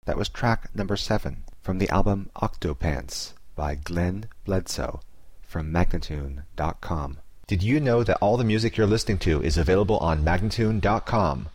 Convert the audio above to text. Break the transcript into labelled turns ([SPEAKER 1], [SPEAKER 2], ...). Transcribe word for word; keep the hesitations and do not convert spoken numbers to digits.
[SPEAKER 1] That was track number seven from the album Octopants by Glenn Bledsoe from Magnatune dot com. Did you know that all the music you're listening to is available on Magnatune dot com?